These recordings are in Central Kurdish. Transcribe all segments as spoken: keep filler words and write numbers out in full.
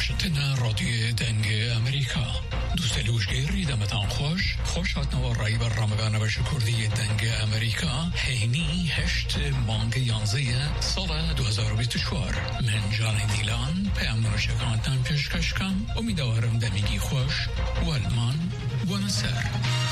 واشنطن رادیو دنگ امریکا. دوستان وشگیری دمتان خوش خوش هاتنوا رای برنامه نوشته کردی دنگ امریکا هینی هشت مانگ یانزه سال دو هزار و بیست و چهار. من جان دیلان پیام شکانتان پیشکش کم امیدوارم دمیگی خوش و المان و نصر.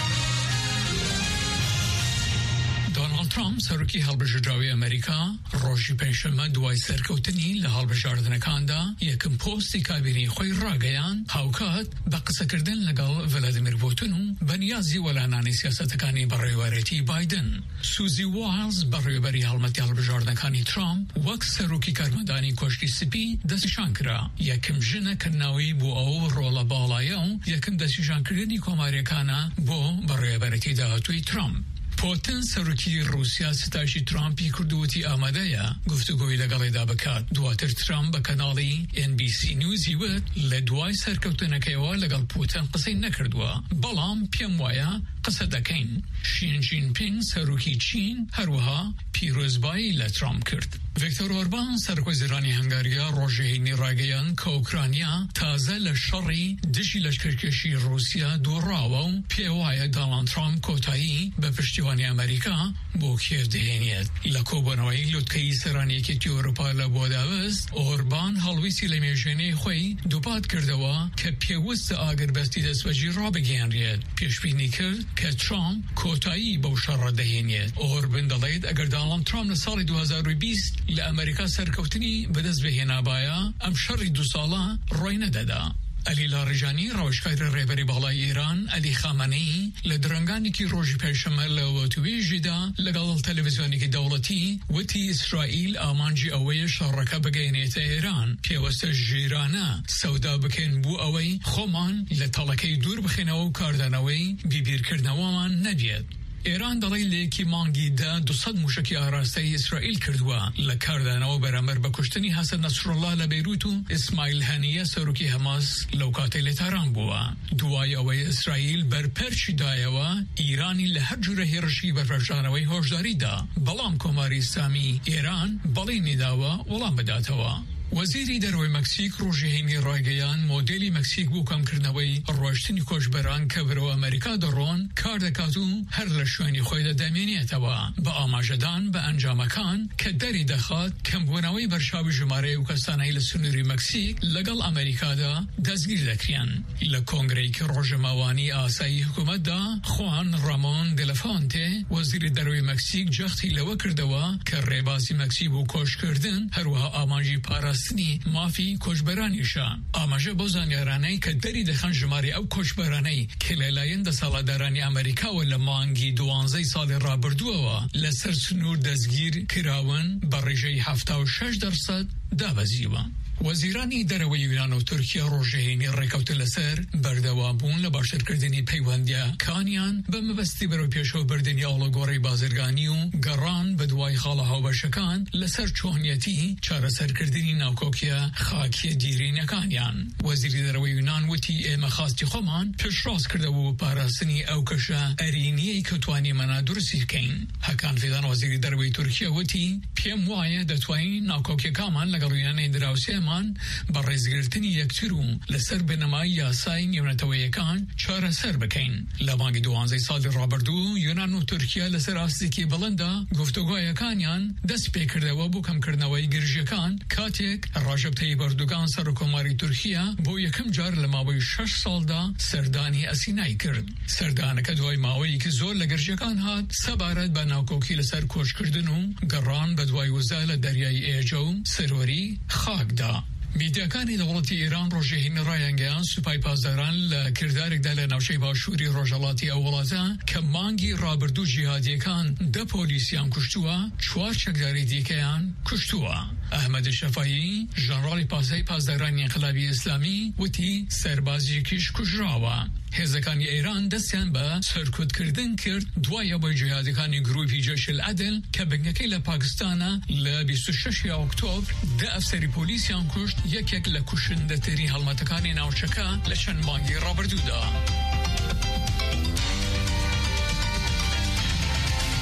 دونالد ترامپ سرکی هەڵبژێردراوی ئەمریکا ڕۆژی پێنجشەممە دوای سەرکەوتنی لە هەڵبژاردنەکاندا یەکەم پۆستی کابینی خۆی ڕاگەیاند هاوکات بە قسەکردن لەگەڵ ڤلادیمیر پوتین و بەنیازی وەلانانی سیاسەتەکانی بەڕێوەبەرێتی بایدن. سوزی وایلز بەڕێوەبەری هەڵمەتی هەڵبژاردنەکانی ترامپ وەک سەرۆکی کارمەندانی کۆشکی سپی دەستنیشان کرا. یەکەم ژنەکردنەوەی بۆ ئەو ڕۆڵە باڵایە و یەکەم دەستنیشانکردنی کۆماریەکانە بۆ بەڕێوەبەرێتی داهاتووی ترامپ. پوتین سەرۆکی رووسیا ستایشی ترامپی کردووەتی ئامادەیە گفتوگۆی لەگەڵێدا بکات. دواتر ترامپ بە کەناڵی ئێن بی سی نیوزی وت لە دوای سەرکەوتنەکەیەوە لەگەڵ پوتین قسەی نەکردووە، بەڵام پێم وایە قسە دەکەین. شین جینپینگ سەرۆکی چین هەروەها پیرۆزبایی لە ترامپ کرد. ڤیکتۆر ئۆربان سەرکۆزیرانی هەنگاریە ڕۆژێهێنی ڕاگەیان کە ئوکرانیا تازە لە شەڕی دژی لەشکرکێشی رووسیا دووڕاوە و پێ وایە دۆناڵد ترامپ کۆتایی بە پشتیوانی ئەمریکا بۆ کێو دەهێنێت. لە کۆبوونەوەی لوتکەی سەرانیەکێتی ئەوروپا لە بۆ داوەست ئۆربان هەڵویستی لە مێژوێنەی خۆی دووپات کردەوە کە پێویستە ئاگربەستی دەستبەجی ڕابگەیەنرێت. پێشبینی کرد کە ترامپ کۆتایی بەو شەڕە دەهێنێت. ئۆربن دەڵێت ئەگەر دۆناڵد ترامپ لە ساڵی دو هەزار و بیست لە ئەمریکا سەرکەوتنی بەدەست بهێنابایە ئەم شەڕی دو ساڵە ڕۆی نەدەدا. علی لاڕیژانی ڕاوشکاری ڕێبەری باڵای ئێران علی خامەنەی لە درەنگانێکی ڕۆژی پێنجشەممە لە وەتوێژیدا لەگەڵ تەلەڤیزیۆنێکی دەوڵەتی وتی ئیسرائیل ئامانجی ئەوەیە شەڕەکە بگەێنێتە ئێران. پێوەستە ژیرانە سەودا بکەین بۆ ئەوەی خۆمان لە تەڵەکەی دوور بخێنەوە و کاردانەوەی بیبیرکردنەوەمان نەبێت. ئێران دەڵێ لە یەکی مانگی دا دووسەد موشکی ئاراستەی ئیسرائیل کردووە لە کاردانەوە بەرامبەر بە کوشتنی حەسەن نەسڕڵڵا لە بەیروت و ئیسماعیل هەنیە سەرۆکی هەماس لەو کاتەی لێتاران بووە. دوای ئەوەی ئیسرائیل بەرپەرچی دایەوە ئیرانی لە هەر جورە هێرشی بەرپەرشانەوەی هۆشداریدا، بەڵام کۆماری ئیسلامی ئێران بەڵێنی داوە وەڵام بداتەوە. وەزیری دەرەوەی مەکسیک ڕۆژێهێنی ڕایگەیان مۆدێلی مەکسیک بۆ کەمکردنەوەی ڕۆشتنی کۆچبەران کە بەرەو ئەمریکا دەڕۆن کار دەکات و هەر لە شوێنی خۆی دەمێنێتەوە بە ئاماژەدان بە ئەنجامەکان کە دەری دەخات کەمبوونەوەی بەرچاوی ژمارەی و کەسانەی لە سنووری مەکسیک لەگەڵ ئەمریکادا دەستگیر دەکرێن. لە کۆنگرەیەکی ڕۆژەماوانی ئاسایی حکوومەتدا خوان ڕامۆن دلەفانتێ وەزیری دەرەوەی مەکسیک جەختی لەوە کردەوە کە ڕێبازی مەکسیک بۆ کۆچکردن هەروەها ئاماژی پارە مافی کۆچبەرانیشە. ئاماژە بۆ زانیارانەی کە دەری دەخەن ژمارە ئەو کۆچبەرانەی کە لەلایەن دەسەڵاتدارانی ئەمریکاوە لە مانگی دوانزەی ساڵی ڕابردووەوە لەسەر سنوور دەستگیر کراون بە ڕێژەی هەفتاد و شەش دەرسەد دابەزیوە. وەزیرانی دەرەوەی یونان و تورکیا ڕۆژێهێنی ڕێکەوتن لەسەر بەردەوامبوون لە باشترکردنی پەیوەندیەکانیان بە مەبەستی بەرەو پێشەوە بردننی ئاڵۆگۆڕی بازرگانی و گەڕان بە دوای خاڵە هاوبەشەکان لەسەر چۆنیەتی چارەسەرکردنی ناوکۆکیە خاکیە دیرینەکانیان. وەزیری دەرەوەی یونان وتی ئێمە خاستی خۆمان پێشڕاست کردەوە بۆ پاراستنی ئەو کەشە ئەرینیەی کە توانیمەنا دروستی بکەین. هەکان فیدان وەزیری دەرەوەی تورکیا وتی پێم وایە دەتوانین ناوکۆکیەکانمان لەگەڵ یونانەی دراوسێمان بە ڕێزگرتنی یەکتر و لەسەر بنەمای یاسای نێونەتەوەیەکان چارەسەر بکەین. لە مانگی دوانزەی ساڵی ڕابردوو یونان و تورکیا لەسەر ئاستێکی بەڵەندا گفتوگۆیەکانیان دەست پێکردەوە بۆ کەمکردنەوەی گرژیەکان کاتێک ڕەجەب تەیب ئەردوغان سەرۆکۆماری تورکیا بۆ یەکەم جار لە ماوەی شەش ساڵدا سەردانی ئەسینای کرد. سەردانەکە دوای ماوەیەکی زۆر لە گرژیەکان هات سەبارەت بە ناوکۆکی لەسەر کۆچکردن و گەڕان بە دوای وزا لە دەریای ئێجە و سەروەری خاکدا. میدیاکانی دەوڵەتی ئێران ڕۆژێهێنی ڕایانگەیان سوپای پاسداران لە کردارێکدا لە ناوچەی باشووری ڕۆژهەڵاتی ئەو وڵاتە کە مانگی ڕابردوو جیهادیەکان دە پۆلیسیان کوشتووە، چوار چەکداری دیکەیان کوشتووە. ئەحمەد شەفایی ژەنڕاڵی پاسەی پاسدارانی ئینقلابی ئیسلامی وتی سەربازیەکیش کوژراوە. هێزەکانی ئێران دەستیان بە سەرکوتکردن کرد دوای ئەوەی جیهادیەکانی گروپی جەیشل عەدل کە بنگەکەی لە پاکستانە لە بیست و شەشی ئۆکتۆبر دە ئەفسەری پۆلیسیان کوشت، یەکێک لە کوشندەترین هەڵمەتەکانی ناوچەکە لە چەند مانگی ڕابردوودا.